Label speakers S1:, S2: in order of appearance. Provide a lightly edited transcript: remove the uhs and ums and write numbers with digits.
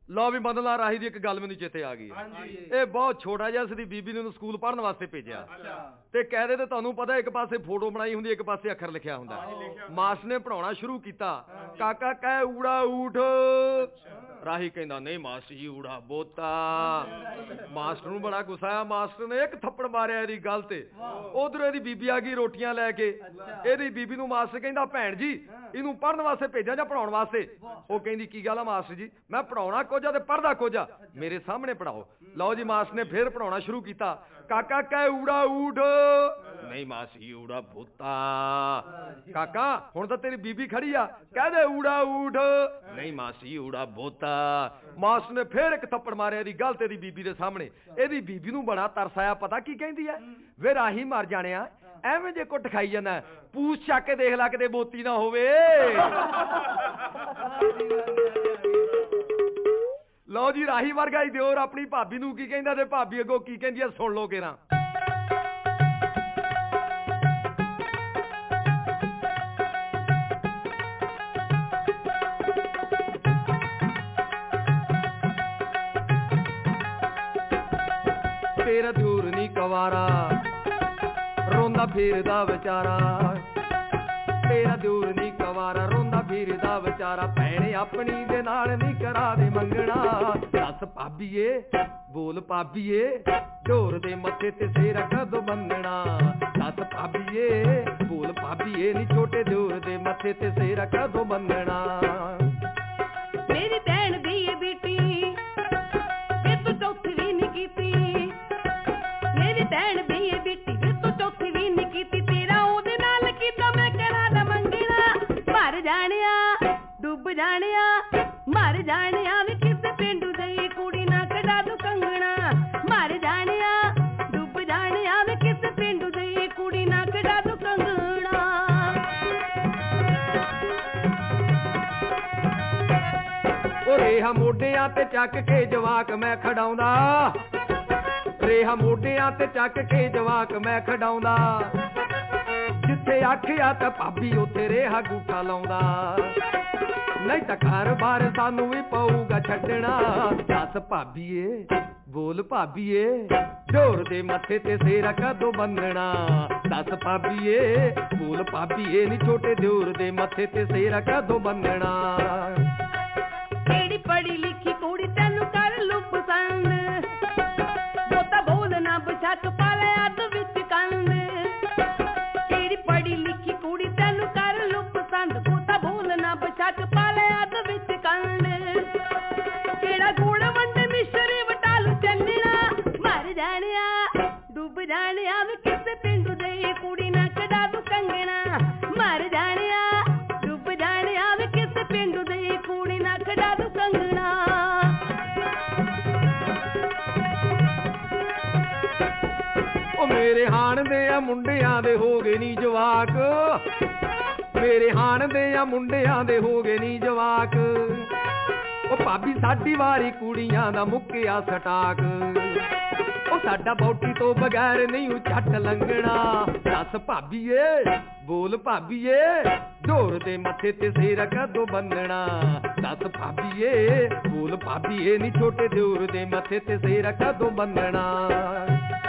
S1: लो भी मदन लाल राही दी एक गल मैनूं चेते आ गई। ये बहुत छोटा जिहा सी बीबी ने स्कूल पढ़न वास्ते भेजिया ते कहदे ते तुहानूं पता एक पासे फोटो बनाई हुंदी एक पासे अखर लिखिया हुंदा। मास्टर ने पढ़ाउणा शुरू कीता, काका कह ऊड़ा ऊठ। राही कहंदा नहीं मास्टर जी ऊड़ा बोता। मास्टर नूं बड़ा गुस्सा आया, मास्टर ने एक थप्पड़ मारिया इहदी गल ते। उधर इहदी बीबी आ गई रोटियां लैके। इहदी बीबी नूं मास्टर कहंदा भैण जी इहनूं पढ़न वास्ते भेजां जां पढ़ाउण वास्ते? ਉਹ ਕਹਿੰਦੀ ਕੀ ਗੱਲ ਆ ਮਾਸਟਰ ਜੀ, ਮੈਂ ਪੜਾਉਣਾ ਕੁਝ ਆ ਤੇ ਪੜਦਾ ਕੁਝ ਆ, ਮੇਰੇ ਸਾਹਮਣੇ ਪੜਾਓ। ਲਓ ਜੀ ਮਾਸਟਰ ਨੇ ਫਿਰ ਪੜਾਉਣਾ ਸ਼ੁਰੂ ਕੀਤਾ, ਕਾਕਾ ਕਹਿ ਊੜਾ ਊਠ। ਨਹੀਂ ਮਾਸਟਰ ਜੀ ਊੜਾ ਬੋਤਾ। ਕਾਕਾ ਹੁਣ ਤਾਂ ਤੇਰੀ ਬੀਬੀ ਖੜੀ ਆ, ਕਹਿ ਦੇ ਊੜਾ ਊਠ। ਨਹੀਂ ਮਾਸਟਰ ਜੀ ਊੜਾ ਬੋਤਾ। ਮਾਸਟਰ ਨੇ ਫਿਰ ਇੱਕ ਥੱਪੜ ਮਾਰਿਆ ਇਹਦੀ ਗਲ ਤੇ ਇਹਦੀ ਬੀਬੀ ਦੇ ਸਾਹਮਣੇ। ਇਹਦੀ ਬੀਬੀ ਨੂੰ ਬੜਾ ਤਰਸ ਆਇਆ, ਪਤਾ ਕੀ ਕਹਿੰਦੀ ਹੈ, ਵੇ ਰਾਹੀ ਮਰ ਜਾਣਿਆ ਐਵੇਂ ਜੇ ਕੁੱਟ ਖਾਈ ਜਾਂਦਾ, ਪੂਛ ਚੱਕ ਕੇ ਦੇਖ ਲਾ ਕਿਤੇ ਬੋਤੀ ਨਾ ਹੋਵੇ। ਲਓ ਜੀ ਰਾਹੀ ਵਰਗਾ ਹੀ ਦਿਓਰ ਆਪਣੀ ਭਾਬੀ ਨੂੰ ਕੀ ਕਹਿੰਦਾ ਤੇ ਭਾਬੀ ਅੱਗੋਂ ਕੀ ਕਹਿੰਦੀ ਆ, ਸੁਣ ਲਓ ਕਿਰਾਂ। ਤੇਰਾ ਦਿਓਰ ਨੀ ਕਵਾਰਾ ਰੋਂਦਾ ਫਿਰਦਾ ਵਿਚਾਰਾ, ਤੇਰਾ ਦਿਓਰ ਨੀ ਕਵਾਰਾ ਰੋਂਦਾ ਫਿਰਦਾ ਵਿਚਾਰਾ, ਭੈਣ ਆਪਣੀ ਦੇ ਨਾਲ ਨੀ ਕਰਾ ਦੇ ਮੰਗਣਾ। ਦੱਸ ਭਾਬੀਏ ਬੋਲ ਭਾਬੀਏ ਢੋਰ ਦੇ ਮੱਥੇ ਤੇ ਸਿਰ ਕਦੋਂ ਬੰਨਣਾ। ਦੱਸ ਭਾਬੀਏ ਬੋਲ ਭਾਬੀਏ ਨੀ ਛੋਟੇ ਦਿਓਰ ਦੇ ਮੱਥੇ ਤੇ ਸਿਰ ਕਦੋਂ ਬੰਨਣਾ। ਮੇਰੀ ਭੈਣ ਦੀ ਏ ਬੇਟੀ ਇਹ ਤੂੰ ਚੌਥੀ ਵੀ ਨੀ ਕੀਤੀ, ਮੇਰੀ ਭੈਣ ਦੀ ਏ ਬੇਟੀ ਇਹ ਤੂੰ ਚੌਥੀ ਵੀ ਨੀ ਕੀਤੀ, ਤੇਰਾ ਉਹਦੇ ਨਾਲ ਕੀਤਾ ਮੈਂ ਕਰਾ ਦਾ ਮੰਗਣਾ। ਮਰ ਜਾਣਿਆ ਡੁੱਬ ਜਾਣਿਆ ਮਰ ਜਾਣਿਆ ਵੀ ਕਿਸੇ ਪਿੰਡੂ ਦੀ ਕੁੜੀ ਨਾ ਕਢਾ ਦੂ ਕੰਗਣਾ। ਮਰ ਜਾਣਿਆ ਡੁੱਬ ਜਾਣਿਆ ਵੀ ਕਿਸੇ ਪਿੰਡੂ ਦੀ ਕੁੜੀ ਨਾ ਕਢਾ ਦੂ ਕੰਗਣਾ। ਉਹ ਰੇਹਾ ਮੋਢਿਆਂ ਤੇ ਚੱਕ ਕੇ ਜਵਾਕ ਮੈਂ ਖੜਾਉਂਦਾ, ਰੇਹਾ ਮੋਢਿਆਂ ਤੇ ਚੱਕ ਕੇ ਜਵਾਕ ਮੈਂ ਖੜਾਉਂਦਾ, ਜਿੱਥੇ ਆਖਿਆ ਤਾਂ ਭਾਬੀ ਉੱਥੇ ਰੇਹਾ ਗੂਠਾ ਲਾਉਂਦਾ। ਨਹੀਂ ਤਾਂ ਘਰ ਬਾਰ ਸਾਨੂੰ ਵੀ ਪਊਗਾ ਛੱਡਣਾ। ਦੱਸ ਭਾਬੀਏ ਬੋਲ ਭਾਬੀਏ ਢੋਰ ਦੇ ਮੱਥੇ ਤੇ ਸਿਰ ਕਦੋਂ ਬੰਨਣਾ। ਦੱਸ ਭਾਬੀਏ ਬੋਲ ਭਾਬੀਏ ਨੀ ਛੋਟੇ ਦਿਓਰ ਦੇ ਮੱਥੇ ਤੇ ਸਿਰ ਕਦੋਂ ਬੰਨਣਾ। ਕਿਹੜੀ ਪੜ੍ਹੀ ਲਿਖੀ ਕੁੜੀ ਤੈਨੂੰ ਕਰ ਲੂ ਪਸੰਦ, ਬੋਤਾ ਬੋਲ ਨਾ ਬਸ਼ੱਕ ਪਾਲੇ ਅੱਧ ਵਿੱਚ ਕੰਦ। ਕਿਹੜੀ ਪੜ੍ਹੀ ਲਿਖੀ ਕੁੜੀ ਤੈਨੂੰ ਕਰ ਲੂ ਪਸੰਦ, ਬੋਤਾ ਬੋਲ ਨਾ ਬਸ਼ੱਕ ਪਾਲੇ ਅੱਧ ਵਿੱਚ ਕੰਦ। ਕਿਹੜਾ ਗੁੜ ਵੰਡੇ ਮਿਸ਼ਰੀ ਵਟਾਲੂ ਚੰਨਣਾ। ਮਰ ਜਾਣਿਆ ਡੁੱਬ ਜਾਣਿਆ ਵੀ ਕਿਸੇ ਪਿੰਡੂ ਦੇ ਕੁੜੀ ਨਾ ਕਢਾ ਦੂ ਕੰਗਣਾ। ਮਰ ਜਾਣਿਆ ਡੁੱਬ ਜਾਣਿਆ ਵੀ ਕਿਸੇ ਪਿੰਡੂ ਦੇ ਕੁੜੀ ਨਾ ਕਢਾ ਦੂ ਕੰਗਣਾ। ਉਹ ਮੇਰੇ ਹਾਣ ਦੇ ਆ ਮੁੰਡਿਆਂ ਦੇ ਹੋ ਗਏ ਨੀ ਜਵਾਕ, ਮੇਰੇ ਹਾਣ ਦੇ ਆ ਮੁੰਡਿਆਂ ਦੇ ਹੋ ਗਏ ਨੀ ਜਵਾਕ। ਉਹ ਭਾਬੀ ਸਾਡੀ ਵਾਰੀ ਕੁੜੀਆਂ ਦਾ ਮੁੱਕਿਆ ਸਟਾਕ, ਉਹ ਸਾਡਾ ਬੌਟੀ ਤੋਂ ਬਗੈਰ ਨਹੀਂ ਉਹ ਛੱਟ ਲੰਘਣਾ। ਦੱਸ ਭਾਬੀਏ ਬੋਲ ਭਾਬੀਏ ਢੋਰ ਦੇ ਮੱਥੇ ਤੇ ਸਿਰ ਕਦੋਂ ਬੰਨਣਾ। ਦੱਸ ਭਾਬੀਏ ਬੋਲ ਭਾਬੀਏ ਨੀ ਛੋਟੇ ਦਿਓਰ ਦੇ ਮੱਥੇ ਤੇ ਸਿਰ ਕਦੋਂ ਬੰਨਣਾ।